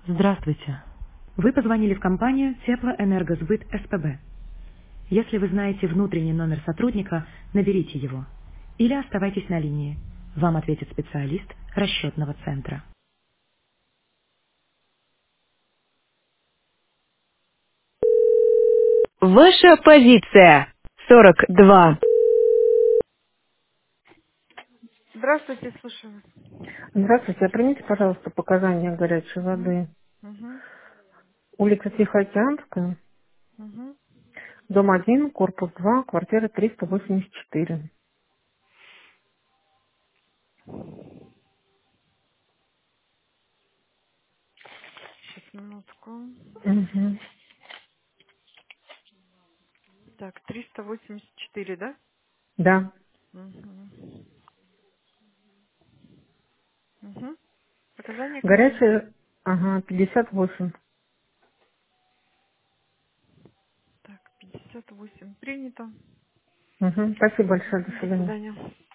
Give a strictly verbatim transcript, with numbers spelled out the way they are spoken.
Здравствуйте. Вы позвонили в компанию Теплоэнергосбыт СПБ. Если вы знаете внутренний номер сотрудника, наберите его. Или оставайтесь на линии. Вам ответит специалист расчетного центра. Ваша позиция. сорок два. Здравствуйте, слушаю вас. Здравствуйте, а примите, пожалуйста, показания горячей Мгм. воды. Мгм. Улица Тихоокеанская, Мгм. дом один, корпус два, квартира триста восемьдесят четыре. Сейчас, минутку. Угу. Так, триста восемьдесят четыре, да? Да. Угу. Угу. Показания какие? Горячая, ага, пятьдесят восемь. Так, пятьдесят восемь принято. Угу. Спасибо большое, до До свидания. свидания.